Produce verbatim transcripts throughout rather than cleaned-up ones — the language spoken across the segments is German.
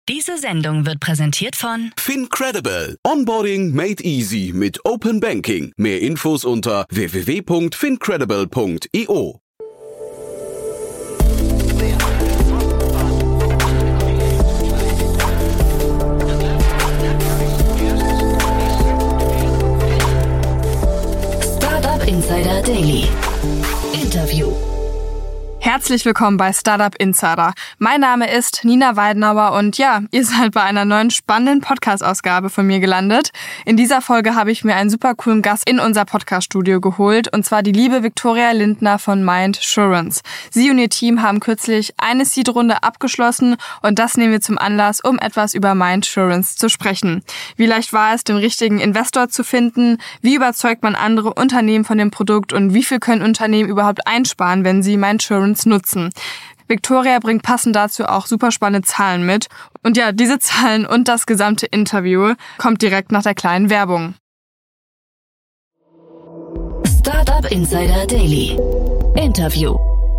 Diese Sendung wird präsentiert von FinCredible. Onboarding made easy mit Open Banking. Mehr Infos unter w w w punkt fincredible punkt i o. Startup Insider Daily. Interview. Herzlich willkommen bei Startup Insider. Mein Name ist Nina Weidenauer und ja, ihr seid bei einer neuen spannenden Podcast-Ausgabe von mir gelandet. In dieser Folge habe ich mir einen super coolen Gast in unser Podcast-Studio geholt und zwar die liebe Viktoria Lindner von Mindsurance. Sie und ihr Team haben kürzlich eine Seed-Runde abgeschlossen und das nehmen wir zum Anlass, um etwas über Mindsurance zu sprechen. Wie leicht war es, den richtigen Investor zu finden? Wie überzeugt man andere Unternehmen von dem Produkt und wie viel können Unternehmen überhaupt einsparen, wenn sie Mindsurance nutzen? Viktoria bringt passend dazu auch super spannende Zahlen mit. Und ja, diese Zahlen und das gesamte Interview kommt direkt nach der kleinen Werbung. Startup Insider Daily. Interview.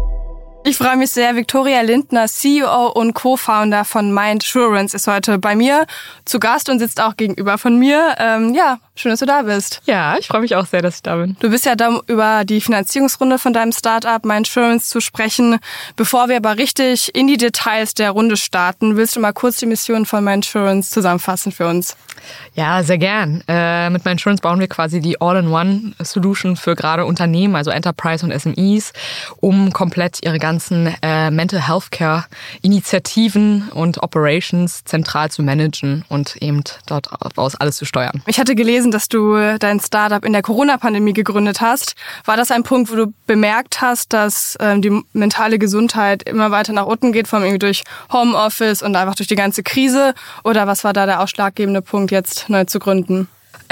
Ich freue mich sehr. Viktoria Lindner, C E O und Co-Founder von Mindsurance, ist heute bei mir zu Gast und sitzt auch gegenüber von mir. Ähm, ja, schön, dass du da bist. Ja, ich freue mich auch sehr, dass ich da bin. Du bist ja da, um über die Finanzierungsrunde von deinem Startup Mindsurance zu sprechen. Bevor wir aber richtig in die Details der Runde starten, willst du mal kurz die Mission von Mindsurance zusammenfassen für uns? Ja, sehr gern. Äh, mit Mindsurance bauen wir quasi die All-in-One-Solution für gerade Unternehmen, also Enterprise und S M Es, um komplett ihre ganzen äh, Mental Healthcare Initiativen und Operations zentral zu managen und eben dort aus alles zu steuern. Ich hatte gelesen, dass du dein Startup in der Corona-Pandemie gegründet hast. War das ein Punkt, wo du bemerkt hast, dass ähm, die mentale Gesundheit immer weiter nach unten geht, vor allem irgendwie durch Homeoffice und einfach durch die ganze Krise? Oder was war da der ausschlaggebende Punkt, jetzt neu zu gründen?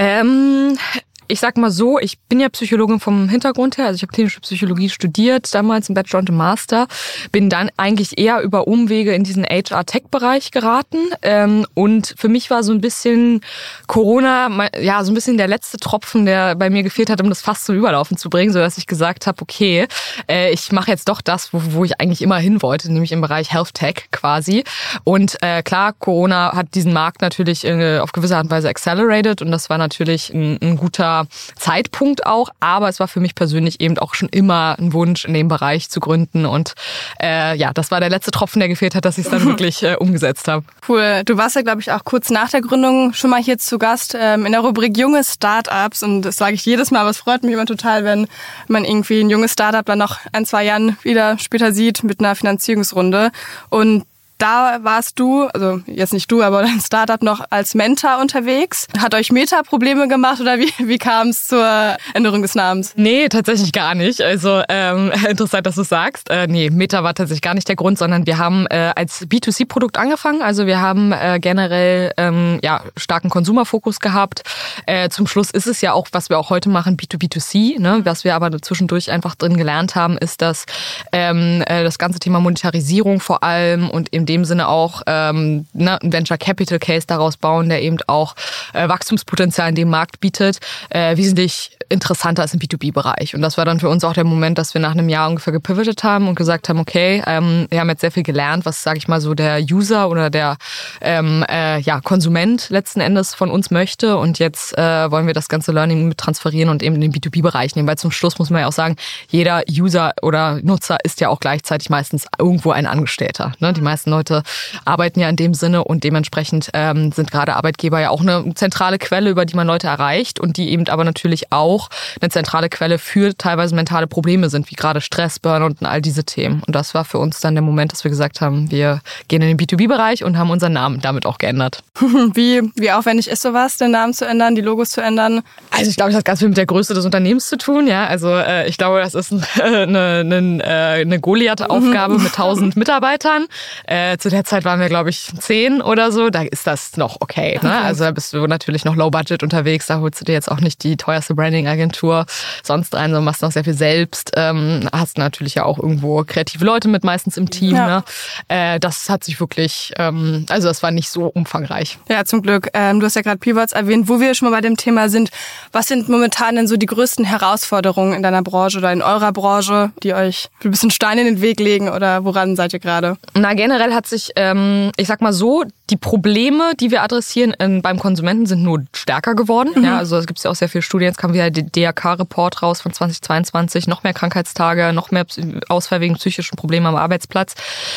Ähm... Ich sag mal so, ich bin ja Psychologin vom Hintergrund her, also ich habe klinische Psychologie studiert, damals im Bachelor und im Master, bin dann eigentlich eher über Umwege in diesen H R-Tech-Bereich geraten ähm, und für mich war so ein bisschen Corona, ja, so ein bisschen der letzte Tropfen, der bei mir gefehlt hat, um das Fass zum Überlaufen zu bringen, sodass ich gesagt habe, okay, äh, ich mache jetzt doch das, wo, wo ich eigentlich immer hin wollte, nämlich im Bereich Health Tech quasi. Und äh, klar, Corona hat diesen Markt natürlich äh, auf gewisse Art und Weise accelerated und das war natürlich ein, ein guter Zeitpunkt auch, aber es war für mich persönlich eben auch schon immer ein Wunsch, in dem Bereich zu gründen und äh, ja, das war der letzte Tropfen, der gefehlt hat, dass ich es dann wirklich äh, umgesetzt habe. Cool. Du warst ja, glaube ich, auch kurz nach der Gründung schon mal hier zu Gast ähm, in der Rubrik Junge Startups und das sage ich jedes Mal, aber es freut mich immer total, wenn man irgendwie ein junges Startup dann noch ein, zwei Jahren wieder später sieht mit einer Finanzierungsrunde und da warst du, also jetzt nicht du, aber dein Startup noch als Mentor unterwegs. Hat euch Meta Probleme gemacht oder wie, wie kam es zur Änderung des Namens? Nee, tatsächlich gar nicht. Also ähm, interessant, dass du es sagst. Äh, nee, Meta war tatsächlich gar nicht der Grund, sondern wir haben äh, als B zwei C-Produkt angefangen. Also wir haben äh, generell ähm, ja starken Konsumerfokus gehabt. Äh, zum Schluss ist es ja auch, was wir auch heute machen, B zwei B zwei C. Ne? Was wir aber zwischendurch einfach drin gelernt haben, ist, dass ähm, äh, das ganze Thema Monetarisierung vor allem und in dem Sinne auch ähm, ne, ein Venture Capital Case daraus bauen, der eben auch äh, Wachstumspotenzial in dem Markt bietet, äh, wesentlich interessanter ist im B zwei B-Bereich. Und das war dann für uns auch der Moment, dass wir nach einem Jahr ungefähr gepivotet haben und gesagt haben, okay, ähm, wir haben jetzt sehr viel gelernt, was, sage ich mal, so der User oder der ähm, äh, ja, Konsument letzten Endes von uns möchte. Und jetzt äh, wollen wir das ganze Learning mit transferieren und eben in den B zwei B-Bereich nehmen. Weil zum Schluss muss man ja auch sagen, jeder User oder Nutzer ist ja auch gleichzeitig meistens irgendwo ein Angestellter. Ne? Die meisten Leute arbeiten ja in dem Sinne und dementsprechend ähm, sind gerade Arbeitgeber ja auch eine zentrale Quelle, über die man Leute erreicht und die eben aber natürlich auch eine zentrale Quelle für teilweise mentale Probleme sind, wie gerade Stress, Burnout und all diese Themen. Und das war für uns dann der Moment, dass wir gesagt haben, wir gehen in den B zwei B-Bereich und haben unseren Namen damit auch geändert. Wie, wie aufwendig ist sowas, den Namen zu ändern, die Logos zu ändern? Also ich glaube, das hat ganz viel mit der Größe des Unternehmens zu tun. Ja, also äh, ich glaube, das ist eine, eine, eine Goliath-Aufgabe mit tausend Mitarbeitern. Äh, zu der Zeit waren wir, glaube ich, zehn oder so. Da ist das noch okay. Ne? Okay. Also da bist du natürlich noch Low Budget unterwegs. Da holst du dir jetzt auch nicht die teuerste Branding-Agentur sonst rein, sondern machst noch sehr viel selbst. Ähm, hast natürlich ja auch irgendwo kreative Leute mit meistens im Team. Ja. Ne? Äh, das hat sich wirklich, ähm, also das war nicht so umfangreich. Ja, zum Glück. Ähm, du hast ja gerade Pivots erwähnt. Wo wir schon mal bei dem Thema sind, was sind momentan denn so die größten Herausforderungen in deiner Branche oder in eurer Branche, die euch ein bisschen Steine in den Weg legen oder woran seid ihr gerade? Na, generell hat sich, ähm, ich sag mal so, die Probleme, die wir adressieren in, beim Konsumenten, sind nur stärker geworden. Mhm. Ja, also es gibt ja auch sehr viele Studien. Jetzt kam wieder der D R K-Report raus von zweitausendzweiundzwanzig. Noch mehr Krankheitstage, noch mehr Ausfall wegen psychischen Problemen am Arbeitsplatz.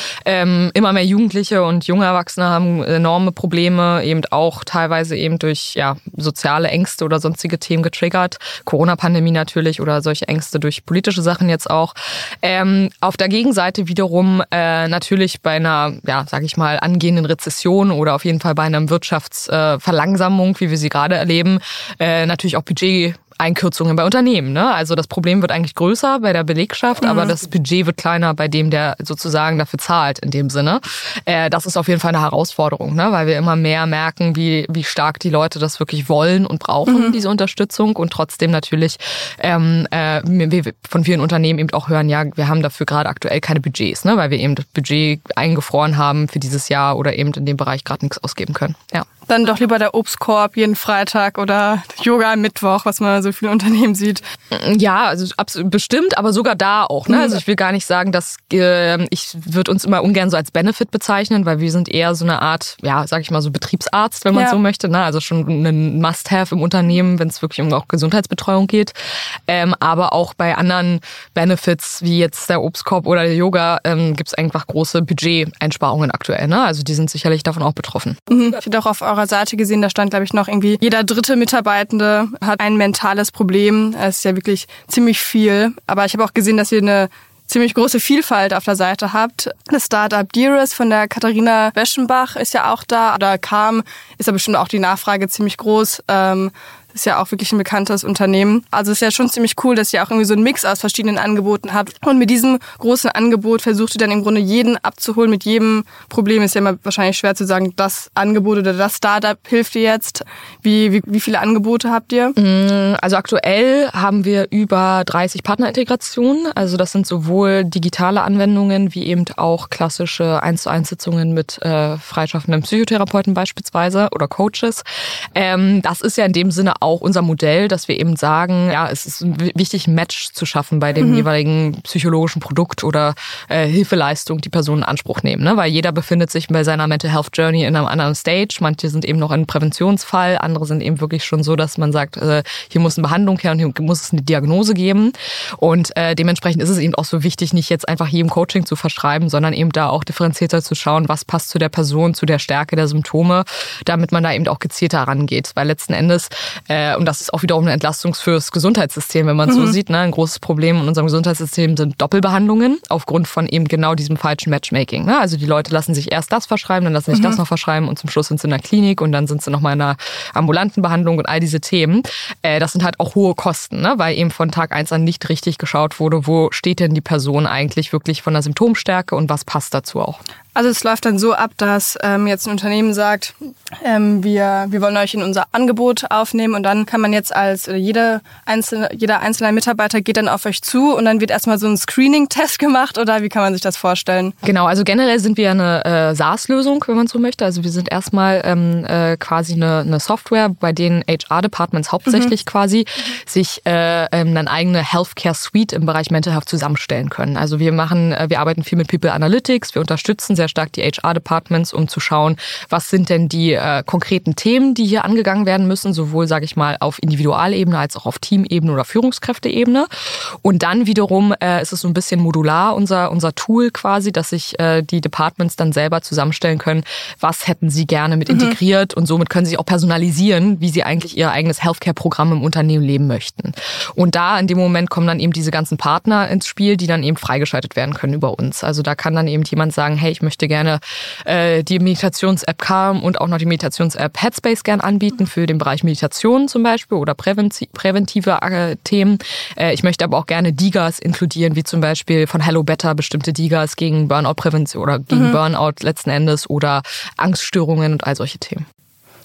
Ähm, immer mehr Jugendliche und junge Erwachsene haben enorme Probleme, eben auch teilweise eben durch ja, soziale Ängste oder sonstige Themen getriggert. Corona-Pandemie natürlich oder solche Ängste durch politische Sachen jetzt auch. Ähm, auf der Gegenseite wiederum äh, natürlich bei einer, ja, sag ich mal, angehenden Rezession oder auf jeden Fall bei einer Wirtschaftsverlangsamung, wie wir sie gerade erleben, äh, natürlich auch Budget Einkürzungen bei Unternehmen. Ne? Also das Problem wird eigentlich größer bei der Belegschaft, mhm. aber das Budget wird kleiner bei dem, der sozusagen dafür zahlt in dem Sinne. Äh, das ist auf jeden Fall eine Herausforderung, ne? Weil wir immer mehr merken, wie, wie stark die Leute das wirklich wollen und brauchen, mhm. diese Unterstützung. Und trotzdem natürlich ähm, äh, wir von vielen Unternehmen eben auch hören, ja, wir haben dafür gerade aktuell keine Budgets, ne? Weil wir eben das Budget eingefroren haben für dieses Jahr oder eben in dem Bereich gerade nichts ausgeben können. Ja. Dann doch lieber der Obstkorb jeden Freitag oder Yoga am Mittwoch, was man so viele Unternehmen sieht. Ja, also bestimmt, aber sogar da auch. Ne? Also ich will gar nicht sagen, dass äh, ich würde uns immer ungern so als Benefit bezeichnen, weil wir sind eher so eine Art, ja, sag ich mal so Betriebsarzt, wenn man ja. so möchte. Ne? Also schon ein Must-have im Unternehmen, wenn es wirklich um auch Gesundheitsbetreuung geht. Ähm, aber auch bei anderen Benefits, wie jetzt der Obstkorb oder der Yoga, ähm, gibt es einfach große Budgeteinsparungen aktuell. Ne? Also die sind sicherlich davon auch betroffen. Mhm. Ich habe auch auf eurer Seite gesehen, da stand, glaube ich, noch irgendwie, jeder dritte Mitarbeitende hat ein mentales Problem. Das ist ja wirklich ziemlich viel. Aber ich habe auch gesehen, dass ihr eine ziemlich große Vielfalt auf der Seite habt. Das Startup Dearest von der Katharina Weschenbach ist ja auch da. Oder kam, ist ja bestimmt auch die Nachfrage ziemlich groß. Ähm, ist ja auch wirklich ein bekanntes Unternehmen. Also ist ja schon ziemlich cool, dass ihr auch irgendwie so einen Mix aus verschiedenen Angeboten habt. Und mit diesem großen Angebot versucht ihr dann im Grunde jeden abzuholen mit jedem Problem. Ist ja immer wahrscheinlich schwer zu sagen, das Angebot oder das Startup hilft dir jetzt. Wie, wie, wie viele Angebote habt ihr? Also aktuell haben wir über dreißig Partnerintegrationen. Also das sind sowohl digitale Anwendungen wie eben auch klassische eins zu eins Sitzungen mit äh, freischaffenden Psychotherapeuten beispielsweise oder Coaches. Ähm, das ist ja in dem Sinne auch unser Modell, dass wir eben sagen, ja, es ist wichtig, ein Match zu schaffen bei dem mhm. jeweiligen psychologischen Produkt oder äh, Hilfeleistung, die Personen in Anspruch nehmen. Ne? Weil jeder befindet sich bei seiner Mental Health Journey in einem anderen Stage. Manche sind eben noch ein Präventionsfall, andere sind eben wirklich schon so, dass man sagt, äh, hier muss eine Behandlung her und hier muss es eine Diagnose geben. Und äh, dementsprechend ist es eben auch so wichtig, nicht jetzt einfach jedem Coaching zu verschreiben, sondern eben da auch differenzierter zu schauen, was passt zu der Person, zu der Stärke der Symptome, damit man da eben auch gezielter rangeht. Weil letzten Endes Äh, und das ist auch wiederum eine Entlastung fürs Gesundheitssystem, wenn man es mhm. so sieht. Ne? Ein großes Problem in unserem Gesundheitssystem sind Doppelbehandlungen aufgrund von eben genau diesem falschen Matchmaking. Ne? Also die Leute lassen sich erst das verschreiben, dann lassen sich mhm. das noch verschreiben und zum Schluss sind sie in der Klinik und dann sind sie nochmal in einer ambulanten Behandlung und all diese Themen. Äh, das sind halt auch hohe Kosten, ne? Weil eben von Tag eins an nicht richtig geschaut wurde, wo steht denn die Person eigentlich wirklich von der Symptomstärke und was passt dazu auch. Also es läuft dann so ab, dass ähm, jetzt ein Unternehmen sagt, ähm, wir wir wollen euch in unser Angebot aufnehmen und dann kann man jetzt als oder jede einzelne, jeder einzelne Mitarbeiter geht dann auf euch zu und dann wird erstmal so ein Screening-Test gemacht oder wie kann man sich das vorstellen? Genau, also generell sind wir eine äh, SaaS-Lösung, wenn man so möchte. Also wir sind erstmal ähm, äh, quasi eine, eine Software, bei denen H R-Departments hauptsächlich mhm. quasi sich äh, ähm, eine eigene Healthcare-Suite im Bereich Mental Health zusammenstellen können. Also wir machen, äh, wir arbeiten viel mit People Analytics, wir unterstützen sehr stark die H R-Departments, um zu schauen, was sind denn die äh, konkreten Themen, die hier angegangen werden müssen, sowohl, sage ich mal, auf Individualebene als auch auf Teamebene oder Führungskräfteebene. Und dann wiederum äh, ist es so ein bisschen modular, unser, unser Tool quasi, dass sich äh, die Departments dann selber zusammenstellen können, was hätten sie gerne mit integriert mhm. und somit können sie auch personalisieren, wie sie eigentlich ihr eigenes Healthcare-Programm im Unternehmen leben möchten. Und da in dem Moment kommen dann eben diese ganzen Partner ins Spiel, die dann eben freigeschaltet werden können über uns. Also da kann dann eben jemand sagen, hey, ich möchte möchte gerne äh, die Meditations-App Calm und auch noch die Meditations-App Headspace gern anbieten für den Bereich Meditation zum Beispiel oder präventive, präventive äh, Themen. Äh, ich möchte aber auch gerne D I G As inkludieren, wie zum Beispiel von Hello Better bestimmte D I G As gegen Burnout-Prävention oder gegen mhm. Burnout letzten Endes oder Angststörungen und all solche Themen.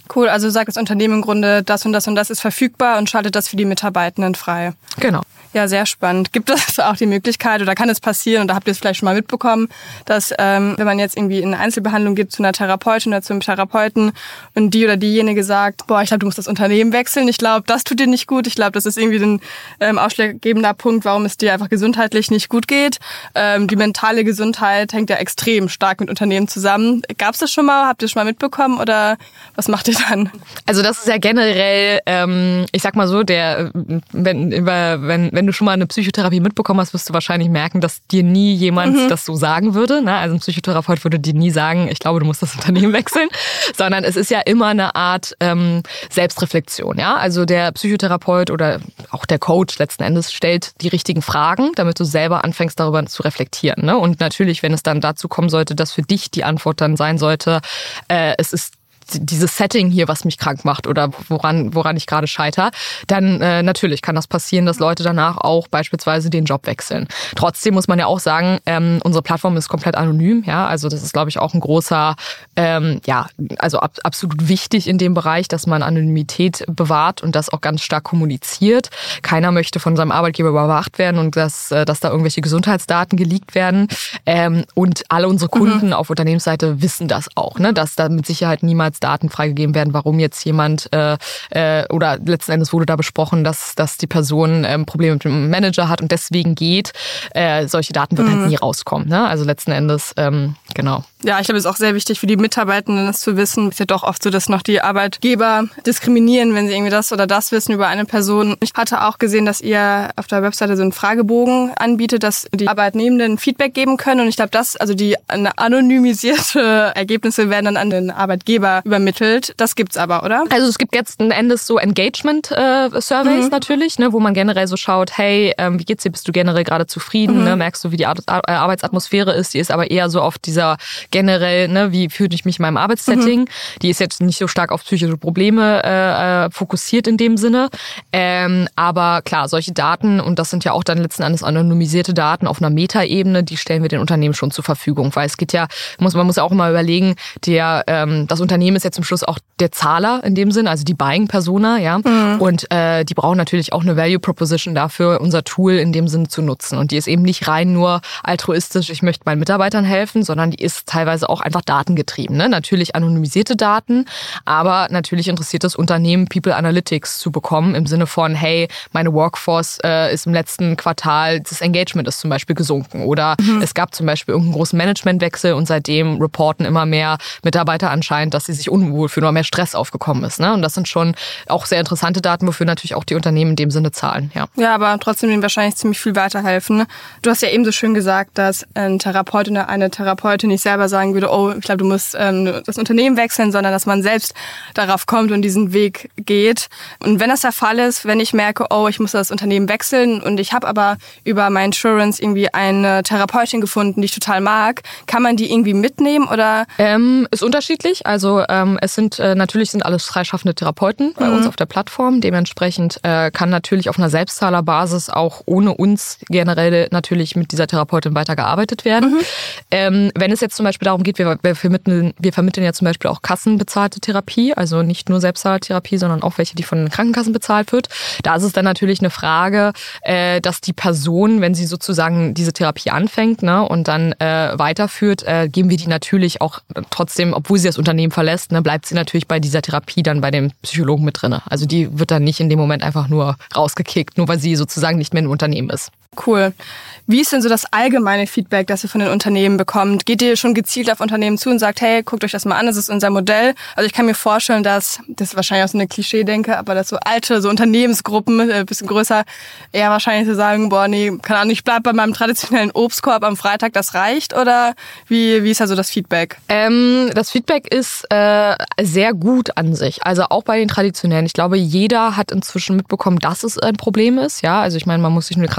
Cool, also sagt das Unternehmen im Grunde, das und das und das ist verfügbar und schaltet das für die Mitarbeitenden frei. Genau. Ja, sehr spannend. Gibt es auch die Möglichkeit oder kann es passieren, und da habt ihr es vielleicht schon mal mitbekommen, dass ähm, wenn man jetzt irgendwie eine Einzelbehandlung gibt zu einer Therapeutin oder zu einem Therapeuten und die oder diejenige sagt, boah, ich glaube, du musst das Unternehmen wechseln, ich glaube, das tut dir nicht gut, ich glaube, das ist irgendwie ein ähm, ausschlaggebender Punkt, warum es dir einfach gesundheitlich nicht gut geht. Ähm, die mentale Gesundheit hängt ja extrem stark mit Unternehmen zusammen. Gab es das schon mal? Habt ihr das schon mal mitbekommen oder was macht ihr dann? Also das ist ja generell, ähm, ich sag mal so, der, wenn, wenn, wenn du schon mal eine Psychotherapie mitbekommen hast, wirst du wahrscheinlich merken, dass dir nie jemand mhm. das so sagen würde. Ne? Also ein Psychotherapeut würde dir nie sagen, ich glaube, du musst das Unternehmen wechseln, sondern es ist ja immer eine Art ähm, Selbstreflexion. Ja? Also der Psychotherapeut oder auch der Coach letzten Endes stellt die richtigen Fragen, damit du selber anfängst, darüber zu reflektieren. Ne? Und natürlich, wenn es dann dazu kommen sollte, dass für dich die Antwort dann sein sollte, äh, es ist dieses Setting hier, was mich krank macht oder woran woran ich gerade scheiter, dann äh, natürlich kann das passieren, dass Leute danach auch beispielsweise den Job wechseln. Trotzdem muss man ja auch sagen, ähm, unsere Plattform ist komplett anonym, ja, also das ist, glaube ich, auch ein großer, ähm, ja, also ab, absolut wichtig in dem Bereich, dass man Anonymität bewahrt und das auch ganz stark kommuniziert. Keiner möchte von seinem Arbeitgeber überwacht werden und dass, äh, dass da irgendwelche Gesundheitsdaten geleakt werden. Ähm, und alle unsere Kunden mhm. auf Unternehmensseite wissen das auch, ne, dass da mit Sicherheit niemals Daten freigegeben werden, warum jetzt jemand äh, äh, oder letzten Endes wurde da besprochen, dass, dass die Person ähm, Probleme mit dem Manager hat und deswegen geht. Äh, solche Daten wird mhm. halt nie rauskommen. Ne? Also letzten Endes, ähm, genau. Ja, ich glaube, es ist auch sehr wichtig für die Mitarbeitenden, das zu wissen. Es ist ja doch oft so, dass noch die Arbeitgeber diskriminieren, wenn sie irgendwie das oder das wissen über eine Person. Ich hatte auch gesehen, dass ihr auf der Webseite so einen Fragebogen anbietet, dass die Arbeitnehmenden Feedback geben können. Und ich glaube, das, also die anonymisierte Ergebnisse werden dann an den Arbeitgeber übermittelt. Das gibt's aber, oder? Also es gibt letzten Endes so Engagement-Surveys mhm. natürlich, ne, wo man generell so schaut, hey, ähm, wie geht's dir? Bist du generell gerade zufrieden? Mhm. Ne? Merkst du, wie die Ar- Ar- Arbeitsatmosphäre ist? Die ist aber eher so auf dieser generell, ne, wie fühle ich mich in meinem Arbeitssetting? Mhm. Die ist jetzt nicht so stark auf psychische Probleme äh, fokussiert in dem Sinne. Ähm, aber klar, solche Daten, und das sind ja auch dann letzten Endes anonymisierte Daten auf einer Metaebene, die stellen wir den Unternehmen schon zur Verfügung. Weil es geht ja, muss, man muss ja auch immer überlegen, der, ähm, das Unternehmen ist ja zum Schluss auch der Zahler in dem Sinn, also die Buying-Persona, ja. Mhm. Und äh, die brauchen natürlich auch eine Value Proposition dafür, unser Tool in dem Sinne zu nutzen. Und die ist eben nicht rein nur altruistisch, ich möchte meinen Mitarbeitern helfen, sondern die ist teilweise auch einfach datengetrieben. Ne? Natürlich anonymisierte Daten, aber natürlich interessiert das Unternehmen, People Analytics zu bekommen, im Sinne von, hey, meine Workforce äh, ist im letzten Quartal, das Engagement ist zum Beispiel gesunken. Oder mhm. es gab zum Beispiel irgendeinen großen Managementwechsel und seitdem reporten immer mehr Mitarbeiter anscheinend, dass sie sich unwohl fühlen oder mehr Stress aufgekommen ist. Ne? Und das sind schon auch sehr interessante Daten, wofür natürlich auch die Unternehmen in dem Sinne zahlen. Ja, ja, aber trotzdem denen wahrscheinlich ziemlich viel weiterhelfen. Du hast ja eben so schön gesagt, dass ein Therapeut oder eine Therapeutin nicht selber sagen würde, oh, ich glaube, du musst ähm, das Unternehmen wechseln, sondern dass man selbst darauf kommt und diesen Weg geht. Und wenn das der Fall ist, wenn ich merke, oh, ich muss das Unternehmen wechseln und ich habe aber über mein Insurance irgendwie eine Therapeutin gefunden, die ich total mag, kann man die irgendwie mitnehmen oder? Ähm, ist unterschiedlich. Also ähm, es sind äh, natürlich sind alles freischaffende Therapeuten bei mhm. uns auf der Plattform. Dementsprechend äh, kann natürlich auf einer Selbstzahlerbasis auch ohne uns generell natürlich mit dieser Therapeutin weitergearbeitet werden. Mhm. Ähm, wenn es jetzt zum Beispiel darum geht, wir, wir, vermitteln, wir vermitteln ja zum Beispiel auch kassenbezahlte Therapie, also nicht nur Selbstzahlertherapie, sondern auch welche, die von den Krankenkassen bezahlt wird. Da ist es dann natürlich eine Frage, äh, dass die Person, wenn sie sozusagen diese Therapie anfängt, ne, und dann äh, weiterführt, äh, geben wir die natürlich auch trotzdem, obwohl sie das Unternehmen verlässt, ne, bleibt sie natürlich bei dieser Therapie dann bei dem Psychologen mit drin. Also die wird dann nicht in dem Moment einfach nur rausgekickt, nur weil sie sozusagen nicht mehr im Unternehmen ist. Cool. Wie ist denn so das allgemeine Feedback, das ihr von den Unternehmen bekommt? Geht ihr schon gezielt auf Unternehmen zu und sagt, hey, guckt euch das mal an, das ist unser Modell? Also ich kann mir vorstellen, dass, das ist wahrscheinlich auch so eine Klischee-Denke, aber dass so alte, so Unternehmensgruppen, ein bisschen größer, eher wahrscheinlich so sagen, boah, nee, keine Ahnung, ich bleib bei meinem traditionellen Obstkorb am Freitag, das reicht? Oder wie, wie ist da so das Feedback? Ähm, das Feedback ist äh, sehr gut an sich. Also auch bei den traditionellen. Ich glaube, jeder hat inzwischen mitbekommen, dass es ein Problem ist. Ja, also ich meine, man muss sich nur die Krankheitsdaten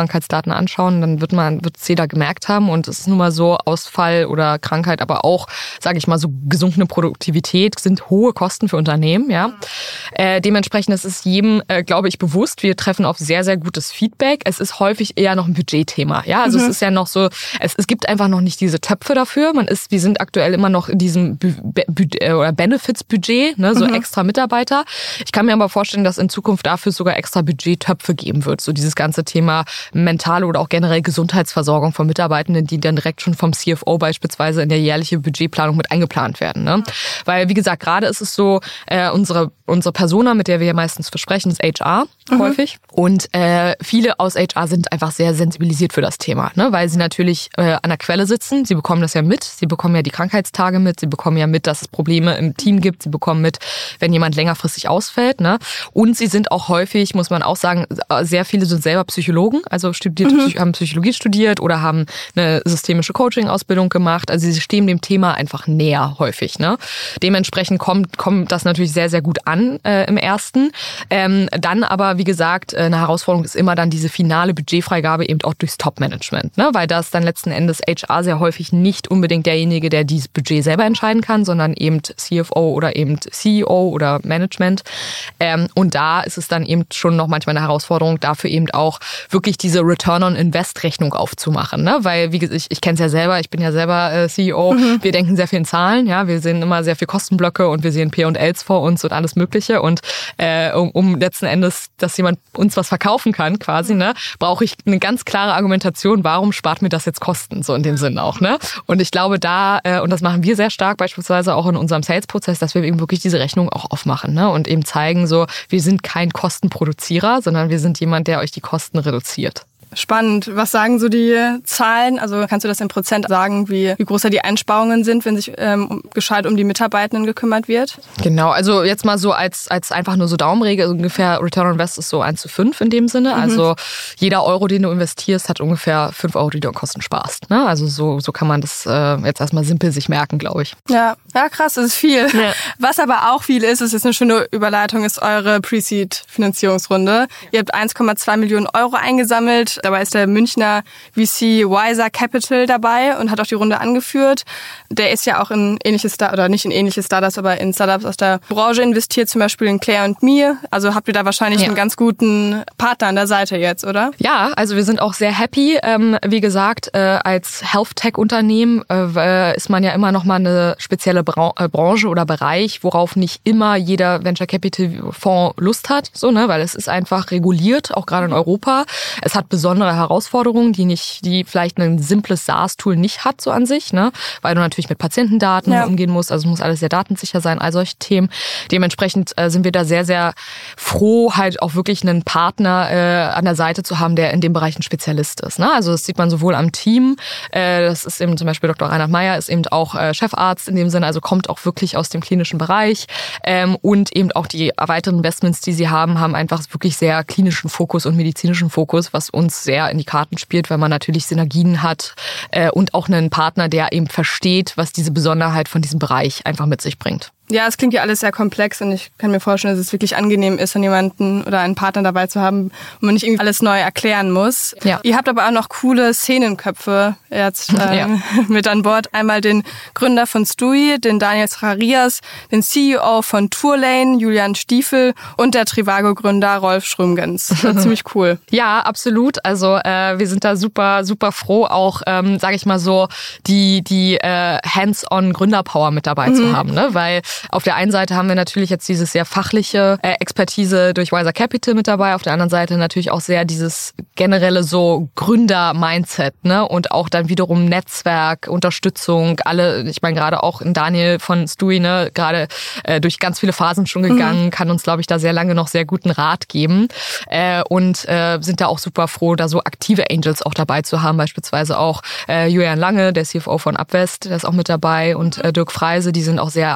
Daten anschauen, dann wird man, wird es jeder gemerkt haben. Und es ist nun mal so, Ausfall oder Krankheit, aber auch, sage ich mal, so gesunkene Produktivität sind hohe Kosten für Unternehmen. Ja, äh, dementsprechend ist es jedem, äh, glaube ich, bewusst. Wir treffen auf sehr, sehr gutes Feedback. Es ist häufig eher noch ein Budgetthema. Ja, also mhm. es ist ja noch so, es, es gibt einfach noch nicht diese Töpfe dafür. Man ist, wir sind aktuell immer noch in diesem Bu- Bu- oder Benefits-Budget, ne, so mhm. extra Mitarbeiter. Ich kann mir aber vorstellen, dass in Zukunft dafür sogar extra Budgettöpfe geben wird. So dieses ganze Thema mentale oder auch generell Gesundheitsversorgung von Mitarbeitenden, die dann direkt schon vom C F O beispielsweise in der jährliche Budgetplanung mit eingeplant werden. Ne? Weil, wie gesagt, gerade ist es so, äh, unsere, unsere Persona, mit der wir ja meistens besprechen, ist H R mhm. häufig. Und äh, viele aus H R sind einfach sehr sensibilisiert für das Thema, ne? Weil sie natürlich äh, an der Quelle sitzen. Sie bekommen das ja mit. Sie bekommen ja die Krankheitstage mit. Sie bekommen ja mit, dass es Probleme im Team gibt. Sie bekommen mit, wenn jemand längerfristig ausfällt. Ne? Und sie sind auch häufig, muss man auch sagen, sehr viele sind selber Psychologen, also studiert, mhm. haben Psychologie studiert oder haben eine systemische Coaching-Ausbildung gemacht. Also sie stehen dem Thema einfach näher häufig. Ne? Dementsprechend kommt, kommt das natürlich sehr, sehr gut an äh, im ersten. Ähm, dann aber, wie gesagt, eine Herausforderung ist immer dann diese finale Budgetfreigabe eben auch durchs Top-Management. Ne? Weil das dann letzten Endes H R sehr häufig nicht unbedingt derjenige, der dieses Budget selber entscheiden kann, sondern eben C F O oder eben C E O oder Management. Ähm, und da ist es dann eben schon noch manchmal eine Herausforderung, dafür eben auch wirklich diese Return-on-Invest-Rechnung aufzumachen. Ne? Weil, wie gesagt, ich, ich kenne es ja selber, ich bin ja selber äh, C E O, mhm. wir denken sehr viel in Zahlen, ja, wir sehen immer sehr viel Kostenblöcke und wir sehen P und Ls vor uns und alles Mögliche. Und äh, um, um letzten Endes, dass jemand uns was verkaufen kann, quasi, ne, brauche ich eine ganz klare Argumentation, warum spart mir das jetzt Kosten, so in dem Sinn auch. Ne? Und ich glaube da, äh, und das machen wir sehr stark, beispielsweise auch in unserem Sales-Prozess, dass wir eben wirklich diese Rechnung auch aufmachen, ne? Und eben zeigen, so, wir sind kein Kostenproduzierer, sondern wir sind jemand, der euch die Kosten reduziert. Spannend. Was sagen so die Zahlen? Also kannst du das in Prozent sagen, wie, wie groß da die Einsparungen sind, wenn sich ähm, gescheit um die Mitarbeitenden gekümmert wird? Genau, also jetzt mal so als, als einfach nur so Daumenregel, also ungefähr Return on Invest ist so eins zu fünf in dem Sinne. Mhm. Also jeder Euro, den du investierst, hat ungefähr fünf Euro, die du an Kosten sparst. Ne? Also so, so kann man das äh, jetzt erstmal simpel sich merken, glaube ich. Ja, ja, krass, das ist viel. Ja. Was aber auch viel ist, ist jetzt eine schöne Überleitung, ist eure Pre-Seed-Finanzierungsrunde. Ihr habt eins Komma zwei Millionen Euro eingesammelt. Dabei ist der Münchner V C Wiser Capital dabei und hat auch die Runde angeführt. Der ist ja auch in ähnliche Star- oder nicht in ähnliche Startups, aber in Startups aus der Branche investiert, zum Beispiel in Claire und Me. Also habt ihr da wahrscheinlich ja. einen ganz guten Partner an der Seite jetzt, oder? Ja, also wir sind auch sehr happy. Ähm, wie gesagt, äh, als Health-Tech-Unternehmen äh, ist man ja immer noch mal eine spezielle Bra- äh, Branche oder Bereich, worauf nicht immer jeder Venture Capital Fonds Lust hat, so, ne, weil es ist einfach reguliert, auch gerade in Europa. Es hat besondere Herausforderungen, die nicht, die vielleicht ein simples SaaS-Tool nicht hat so an sich, ne, weil du natürlich mit Patientendaten ja. umgehen musst, also es muss alles sehr datensicher sein, all solche Themen. Dementsprechend äh, sind wir da sehr, sehr froh, halt auch wirklich einen Partner äh, an der Seite zu haben, der in dem Bereich ein Spezialist ist. Ne? Also das sieht man sowohl am Team, äh, das ist eben zum Beispiel Doktor Reinhard Meyer, ist eben auch äh, Chefarzt in dem Sinne, also kommt auch wirklich aus dem klinischen Bereich ähm, und eben auch die weiteren Investments, die sie haben, haben einfach wirklich sehr klinischen Fokus und medizinischen Fokus, was uns sehr in die Karten spielt, weil man natürlich Synergien hat äh, und auch einen Partner, der eben versteht, was diese Besonderheit von diesem Bereich einfach mit sich bringt. Ja, es klingt ja alles sehr komplex und ich kann mir vorstellen, dass es wirklich angenehm ist, dann jemanden oder einen Partner dabei zu haben, wo man nicht irgendwie alles neu erklären muss. Ja. Ihr habt aber auch noch coole Szenenköpfe jetzt äh, ja. mit an Bord. Einmal den Gründer von Stui, den Daniel Zacharias, den C E O von Tourlane, Julian Stiefel und der Trivago-Gründer Rolf Schrömgens. Ziemlich cool. Ja, absolut. Also äh, wir sind da super, super froh, auch, ähm, sage ich mal so, die, die äh, Hands-on-Gründerpower mit dabei mhm. zu haben, ne? Weil auf der einen Seite haben wir natürlich jetzt diese sehr fachliche äh, Expertise durch Wiser Capital mit dabei, auf der anderen Seite natürlich auch sehr dieses generelle so Gründer-Mindset, ne? Und auch dann wiederum Netzwerk, Unterstützung, alle, ich meine gerade auch in Daniel von Stui, ne, gerade äh, durch ganz viele Phasen schon gegangen, mhm. kann uns, glaube ich, da sehr lange noch sehr guten Rat geben äh, und äh, sind da auch super froh, da so aktive Angels auch dabei zu haben, beispielsweise auch äh, Julian Lange, der C F O von Upvest, der ist auch mit dabei und äh, Dirk Freise, die sind auch sehr aktiv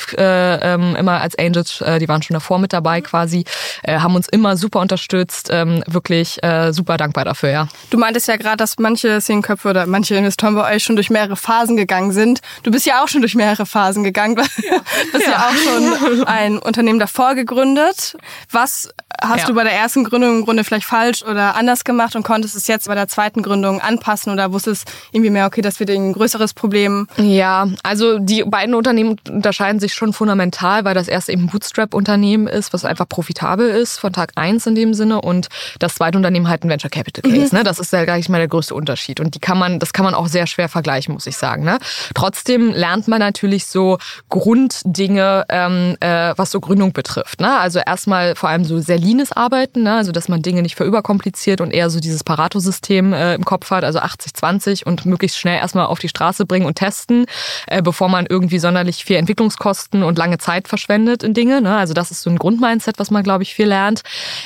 aktiv äh, ähm, immer als Angels, äh, die waren schon davor mit dabei quasi, äh, haben uns immer super unterstützt, ähm, wirklich äh, super dankbar dafür, ja. Du meintest ja gerade, dass manche Szenenköpfe oder manche Investoren bei euch schon durch mehrere Phasen gegangen sind. Du bist ja auch schon durch mehrere Phasen gegangen. Du hast ja. ja auch schon ein Unternehmen davor gegründet. Was hast ja. du bei der ersten Gründung im Grunde vielleicht falsch oder anders gemacht und konntest es jetzt bei der zweiten Gründung anpassen oder wusstest irgendwie mehr, okay, das wird ein größeres Problem? Ja, also die beiden Unternehmen unterscheiden sich schon fundamental, weil das erste eben ein Bootstrap-Unternehmen ist, was einfach profitabel ist von Tag eins in dem Sinne und das zweite Unternehmen halt ein Venture Capital Case. Mhm. Ne? Das ist ja gar nicht mal der größte Unterschied und die kann man, das kann man auch sehr schwer vergleichen, muss ich sagen. Ne? Trotzdem lernt man natürlich so Grunddinge, ähm, äh, was so Gründung betrifft. Ne? Also erstmal vor allem so sehr leanes Arbeiten, ne? Also dass man Dinge nicht verüberkompliziert und eher so dieses Pareto-System äh, im Kopf hat, also achtzig zwanzig und möglichst schnell erstmal auf die Straße bringen und testen, äh, bevor man irgendwie sonderlich viel Entwicklungskosten und lange Zeit verschwendet in Dinge. Ne? Also das ist so ein Grundmindset, was man, glaube ich, viel lernt.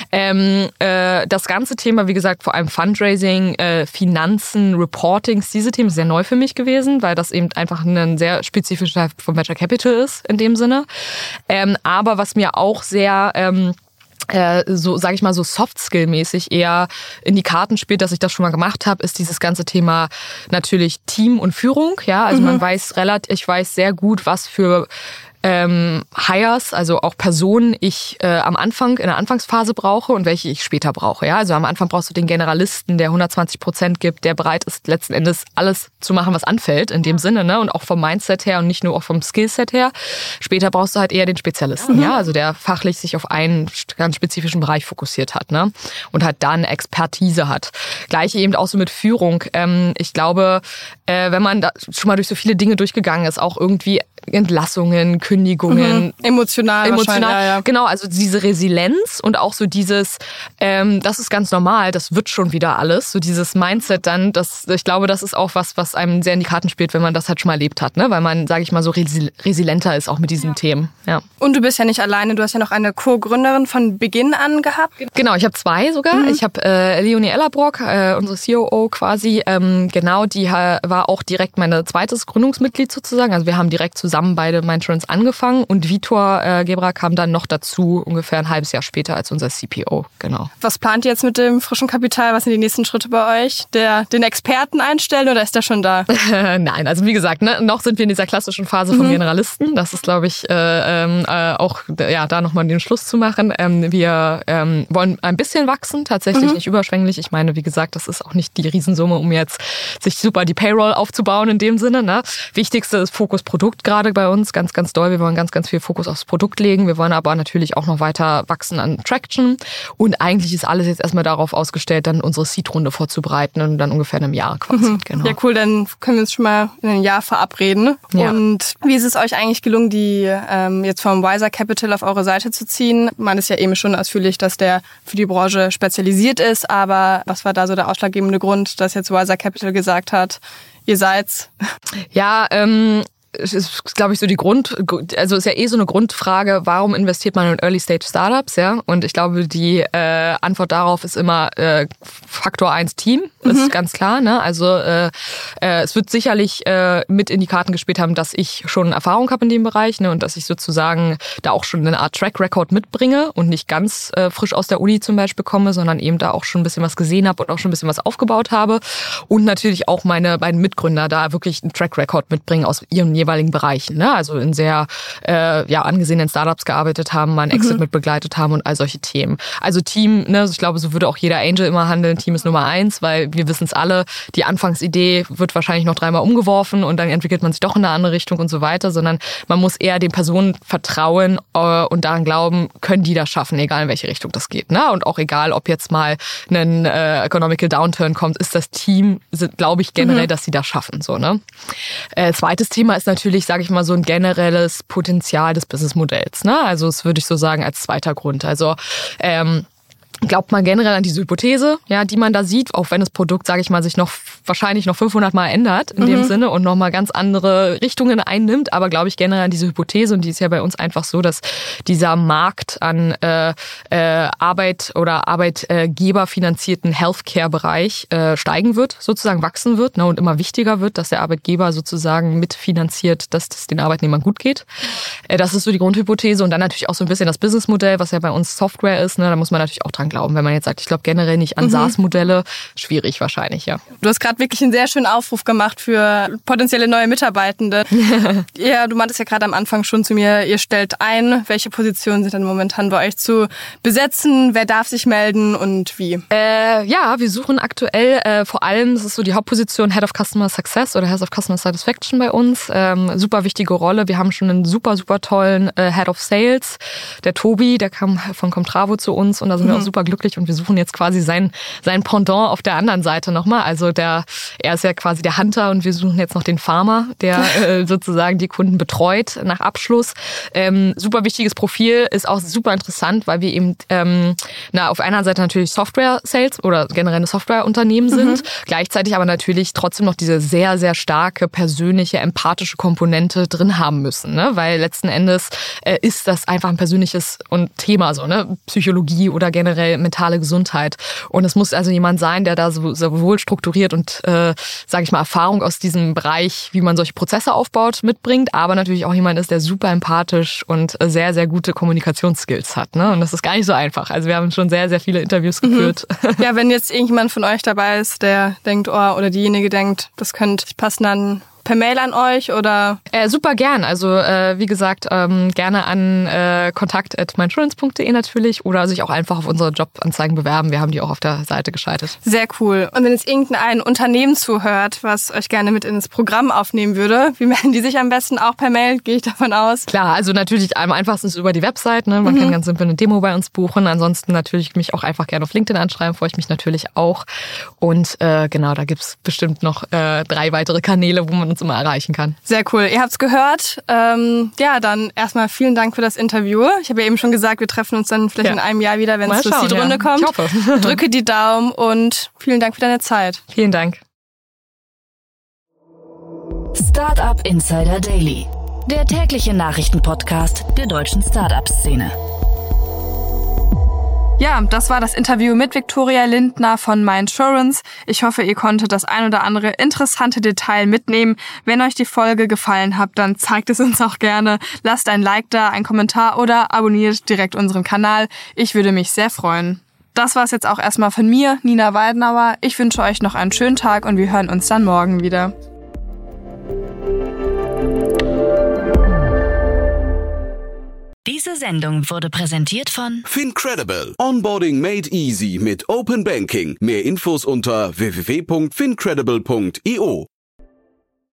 Ähm, äh, das ganze Thema, wie gesagt, vor allem Fundraising, äh, Finanzen, Reportings, diese Themen ist sehr neu für mich gewesen, weil das eben einfach ein sehr spezifischer Teil von Venture Capital ist in dem Sinne. Ähm, aber was mir auch sehr ähm, äh, so, sage ich mal, so Soft-Skill-mäßig eher in die Karten spielt, dass ich das schon mal gemacht habe, ist dieses ganze Thema natürlich Team und Führung. Ja, also mhm. man weiß relativ, ich weiß sehr gut, was für Ähm, Hires, also auch Personen ich äh, am Anfang, in der Anfangsphase brauche und welche ich später brauche. Ja, also am Anfang brauchst du den Generalisten, der hundertzwanzig Prozent gibt, der bereit ist, letzten Endes alles zu machen, was anfällt, in dem Sinne, ne? Und auch vom Mindset her und nicht nur auch vom Skillset her. Später brauchst du halt eher den Spezialisten, mhm. ja, also der fachlich sich auf einen ganz spezifischen Bereich fokussiert hat, ne? Und halt dann Expertise hat. Gleiche eben auch so mit Führung. Ähm, ich glaube, äh, wenn man da schon mal durch so viele Dinge durchgegangen ist, auch irgendwie Entlassungen, Kündigungen. Mhm. Emotional. Emotional, ja, ja. Genau, also diese Resilienz und auch so dieses, ähm, das ist ganz normal, das wird schon wieder alles. So dieses Mindset dann, das, ich glaube, das ist auch was, was einem sehr in die Karten spielt, wenn man das halt schon mal erlebt hat, ne? Weil man, sage ich mal, so resil- resilienter ist auch mit diesen ja. Themen. Ja. Und du bist ja nicht alleine, du hast ja noch eine Co-Gründerin von Beginn an gehabt. Genau, ich habe zwei sogar. Mhm. Ich habe äh, Leonie Ellerbrock, äh, unsere C O O quasi, ähm, genau, die äh, war auch direkt mein zweites Gründungsmitglied sozusagen. Also wir haben direkt zusammen beide Mindtrance angefangen und Vitor äh, Gebra kam dann noch dazu, ungefähr ein halbes Jahr später als unser C P O, genau. Was plant ihr jetzt mit dem frischen Kapital? Was sind die nächsten Schritte bei euch? Der, den Experten einstellen oder ist der schon da? Nein, also wie gesagt, ne, noch sind wir in dieser klassischen Phase vom mhm. Generalisten. Das ist, glaube ich, äh, äh, auch ja, da nochmal den Schluss zu machen. Ähm, wir ähm, wollen ein bisschen wachsen, tatsächlich mhm. nicht überschwänglich. Ich meine, wie gesagt, das ist auch nicht die Riesensumme, um jetzt sich super die Payroll aufzubauen in dem Sinne. Ne? Wichtigste ist Fokus Produkt gerade bei uns, ganz, ganz doll. Wir wollen ganz, ganz viel Fokus aufs Produkt legen. Wir wollen aber natürlich auch noch weiter wachsen an Traction. Und eigentlich ist alles jetzt erstmal darauf ausgestellt, dann unsere Seed-Runde vorzubereiten und dann ungefähr in einem Jahr quasi. Mhm. Genau. Ja, cool, dann können wir uns schon mal in einem Jahr verabreden. Ja. Und wie ist es euch eigentlich gelungen, die ähm, jetzt vom Wiser Capital auf eure Seite zu ziehen? Man ist ja eben schon ausführlich, dass der für die Branche spezialisiert ist, aber was war da so der ausschlaggebende Grund, dass jetzt Wiser Capital gesagt hat, ihr seid's? Ja, ähm... Es ist, glaube ich, so die Grund, also ist ja eh so eine Grundfrage, warum investiert man in Early-Stage-Startups, ja? Und ich glaube, die äh, Antwort darauf ist immer äh, Faktor eins Team, ist mhm. ganz klar, ne? Also äh, äh, es wird sicherlich äh, mit in die Karten gespielt haben, dass ich schon Erfahrung habe in dem Bereich, ne? Und dass ich sozusagen da auch schon eine Art Track-Record mitbringe und nicht ganz äh, frisch aus der Uni zum Beispiel komme, sondern eben da auch schon ein bisschen was gesehen habe und auch schon ein bisschen was aufgebaut habe. Und natürlich auch meine beiden Mitgründer da wirklich einen Track-Record mitbringen aus ihren jeweiligen Bereichen, ne? Also in sehr äh, ja, angesehenen Startups gearbeitet haben, mal einen Exit mhm. mit begleitet haben und all solche Themen. Also Team, ne, ich glaube, so würde auch jeder Angel immer handeln. Team ist Nummer eins, weil wir wissen es alle, die Anfangsidee wird wahrscheinlich noch dreimal umgeworfen und dann entwickelt man sich doch in eine andere Richtung und so weiter, sondern man muss eher den Personen vertrauen äh, und daran glauben, können die das schaffen, egal in welche Richtung das geht, ne? Und auch egal, ob jetzt mal ein äh, Economical Downturn kommt, ist das Team, glaube ich generell, mhm. dass sie das schaffen, so, ne? Äh, zweites Thema ist natürlich, sage ich mal, so ein generelles Potenzial des Businessmodells, ne? Also das würde ich so sagen als zweiter Grund. Also ähm, glaubt man generell an diese Hypothese, ja, die man da sieht, auch wenn das Produkt, sage ich mal, sich noch wahrscheinlich noch fünfhundert Mal ändert in mhm. dem Sinne und nochmal ganz andere Richtungen einnimmt, aber glaube ich generell an diese Hypothese und die ist ja bei uns einfach so, dass dieser Markt an äh, äh, Arbeit oder arbeitgeberfinanzierten Healthcare-Bereich äh, steigen wird, sozusagen wachsen wird, ne, und immer wichtiger wird, dass der Arbeitgeber sozusagen mitfinanziert, dass es den Arbeitnehmern gut geht. Äh, das ist so die Grundhypothese und dann natürlich auch so ein bisschen das Businessmodell, was ja bei uns Software ist, ne, da muss man natürlich auch dran glauben, wenn man jetzt sagt, ich glaube generell nicht an mhm. SaaS-Modelle, schwierig wahrscheinlich, ja. Du hast gerade wirklich einen sehr schönen Aufruf gemacht für potenzielle neue Mitarbeitende. Ja, du meintest ja gerade am Anfang schon zu mir, ihr stellt ein, welche Positionen sind denn momentan bei euch zu besetzen, wer darf sich melden und wie? Äh, ja, wir suchen aktuell äh, vor allem, das ist so die Hauptposition Head of Customer Success oder Head of Customer Satisfaction bei uns, ähm, super wichtige Rolle. Wir haben schon einen super, super tollen äh, Head of Sales, der Tobi, der kam von Comtravo zu uns und da sind mhm. wir auch super glücklich und wir suchen jetzt quasi sein, sein Pendant auf der anderen Seite nochmal. Also der, er ist ja quasi der Hunter und wir suchen jetzt noch den Farmer, der äh, sozusagen die Kunden betreut nach Abschluss. Ähm, super wichtiges Profil, ist auch super interessant, weil wir eben ähm, na, auf einer Seite natürlich Software-Sales oder generell eine Softwareunternehmen sind, mhm. gleichzeitig aber natürlich trotzdem noch diese sehr, sehr starke persönliche, empathische Komponente drin haben müssen, ne? Weil letzten Endes äh, ist das einfach ein persönliches und Thema, so, ne? Psychologie oder generell mentale Gesundheit. Und es muss also jemand sein, der da so, sowohl strukturiert und, äh, sage ich mal, Erfahrung aus diesem Bereich, wie man solche Prozesse aufbaut, mitbringt, aber natürlich auch jemand ist, der super empathisch und sehr, sehr gute Kommunikationsskills hat, ne? Und das ist gar nicht so einfach. Also wir haben schon sehr, sehr viele Interviews geführt. Mhm. Ja, wenn jetzt irgendjemand von euch dabei ist, der denkt, oh, oder diejenige denkt, das könnte passen, dann per Mail an euch oder? Äh, super gern. Also äh, wie gesagt, ähm, gerne an äh, kontakt at meinsurance punkt de natürlich oder sich auch einfach auf unsere Jobanzeigen bewerben. Wir haben die auch auf der Seite geschaltet. Sehr cool. Und wenn jetzt irgendein Unternehmen zuhört, was euch gerne mit ins Programm aufnehmen würde, wie melden die sich am besten? Auch per Mail, gehe ich davon aus? Klar, also natürlich am einfachsten ist über die Website. Ne? Man mhm. kann ganz simpel eine Demo bei uns buchen. Ansonsten natürlich mich auch einfach gerne auf LinkedIn anschreiben, freue ich mich natürlich auch. Und äh, genau, da gibt's bestimmt noch äh, drei weitere Kanäle, wo man uns immer erreichen kann. Sehr cool. Ihr habt's gehört. Ähm, ja, dann erstmal vielen Dank für das Interview. Ich habe ja eben schon gesagt, wir treffen uns dann vielleicht ja. in einem Jahr wieder, wenn es zur Seed-Runde ja. kommt. Ich hoffe. Drücke die Daumen und vielen Dank für deine Zeit. Vielen Dank. Startup Insider Daily, der tägliche Nachrichtenpodcast der deutschen Startup-Szene. Ja, das war das Interview mit Viktoria Lindner von Mindsurance. Ich hoffe, ihr konntet das ein oder andere interessante Detail mitnehmen. Wenn euch die Folge gefallen hat, dann zeigt es uns auch gerne. Lasst ein Like da, einen Kommentar oder abonniert direkt unseren Kanal. Ich würde mich sehr freuen. Das war's jetzt auch erstmal von mir, Nina Weidenauer. Ich wünsche euch noch einen schönen Tag und wir hören uns dann morgen wieder. Diese Sendung wurde präsentiert von FinCredible. Onboarding made easy mit Open Banking. Mehr Infos unter w w w punkt fincredible punkt i o.